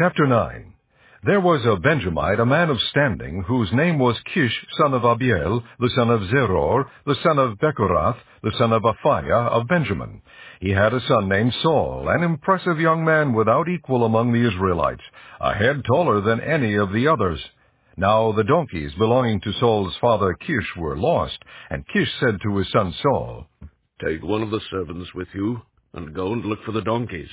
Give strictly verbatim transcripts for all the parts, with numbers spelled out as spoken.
Chapter nine. There was a Benjamite, a man of standing, whose name was Kish, son of Abiel, the son of Zeror, the son of Bechorath, the son of Aphiah of Benjamin. He had a son named Saul, an impressive young man without equal among the Israelites, a head taller than any of the others. Now the donkeys belonging to Saul's father Kish were lost, and Kish said to his son Saul, "Take one of the servants with you, and go and look for the donkeys."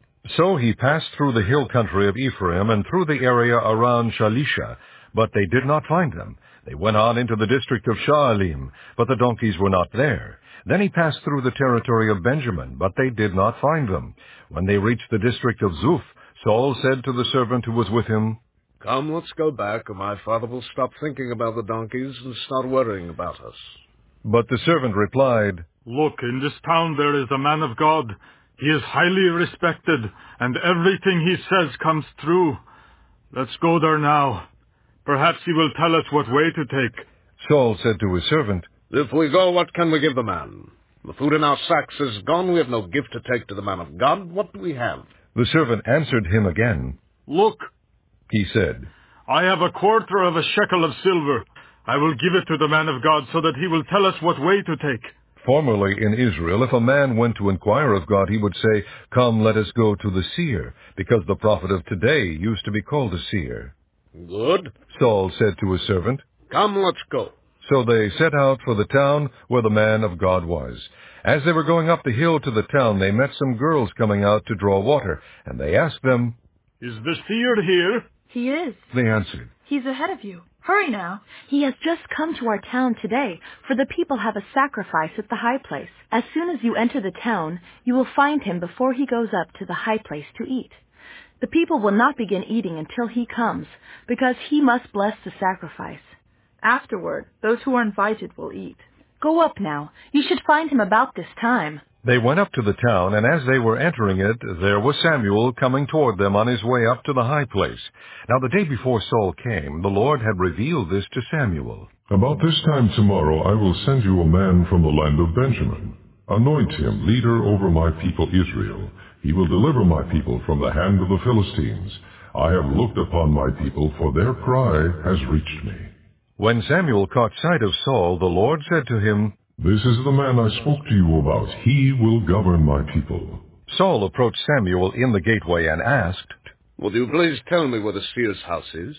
So he passed through the hill country of Ephraim and through the area around Shalisha, but they did not find them. They went on into the district of Shaalim, but the donkeys were not there. Then he passed through the territory of Benjamin, but they did not find them. When they reached the district of Zuph, Saul said to the servant who was with him, "Come, let's go back, and my father will stop thinking about the donkeys and start worrying about us." But the servant replied, "Look, in this town there is a man of God. He is highly respected, and everything he says comes true. Let's go there now. Perhaps he will tell us what way to take." Saul said to his servant, "If we go, what can we give the man? The food in our sacks is gone. We have no gift to take to the man of God. What do we have?" The servant answered him again. "Look," he said, "I have a quarter of a shekel of silver. I will give it to the man of God so that he will tell us what way to take." Formerly in Israel, if a man went to inquire of God, he would say, "Come, let us go to the seer," because the prophet of today used to be called a seer. "Good," Saul said to his servant. "Come, let's go." So they set out for the town where the man of God was. As they were going up the hill to the town, they met some girls coming out to draw water, and they asked them, "Is the seer here?" "He is." They answered. "He's ahead of you. Hurry now. He has just come to our town today, for the people have a sacrifice at the high place. As soon as you enter the town, you will find him before he goes up to the high place to eat. The people will not begin eating until he comes, because he must bless the sacrifice. Afterward, those who are invited will eat. Go up now. You should find him about this time." They went up to the town, and as they were entering it, there was Samuel coming toward them on his way up to the high place. Now the day before Saul came, the Lord had revealed this to Samuel. "About this time tomorrow I will send you a man from the land of Benjamin. Anoint him leader over my people Israel. He will deliver my people from the hand of the Philistines. I have looked upon my people, for their cry has reached me." When Samuel caught sight of Saul, the Lord said to him, "This is the man I spoke to you about. He will govern my people." Saul approached Samuel in the gateway and asked, "Will you please tell me where the seer's house is?"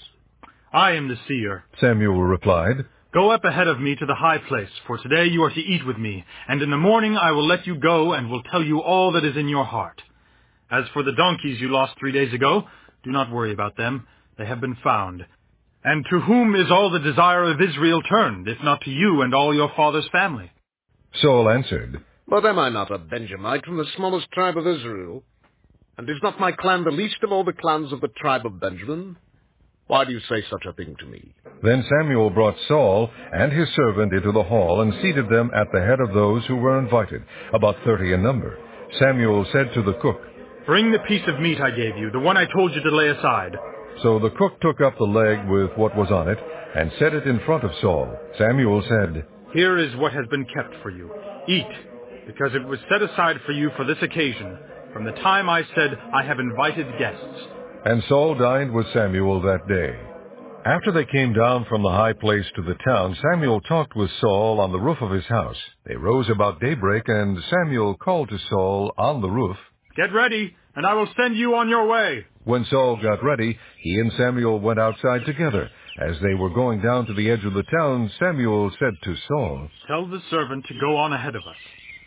"I am the seer." Samuel replied. "Go up ahead of me to the high place, for today you are to eat with me, and in the morning I will let you go and will tell you all that is in your heart. As for the donkeys you lost three days ago, do not worry about them. They have been found. And to whom is all the desire of Israel turned, if not to you and all your father's family?" Saul answered, "But am I not a Benjamite from the smallest tribe of Israel? And is not my clan the least of all the clans of the tribe of Benjamin? Why do you say such a thing to me?" Then Samuel brought Saul and his servant into the hall and seated them at the head of those who were invited, about thirty in number. Samuel said to the cook, "Bring the piece of meat I gave you, the one I told you to lay aside." So the cook took up the leg with what was on it and set it in front of Saul. Samuel said, "Here is what has been kept for you. Eat, because it was set aside for you for this occasion, from the time I said, 'I have invited guests.'" And Saul dined with Samuel that day. After they came down from the high place to the town, Samuel talked with Saul on the roof of his house. They rose about daybreak, and Samuel called to Saul on the roof, "Get ready, and I will send you on your way." When Saul got ready, he and Samuel went outside together. As they were going down to the edge of the town, Samuel said to Saul, "Tell the servant to go on ahead of us.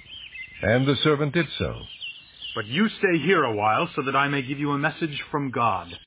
And the servant did so. But you stay here a while so that I may give you a message from God."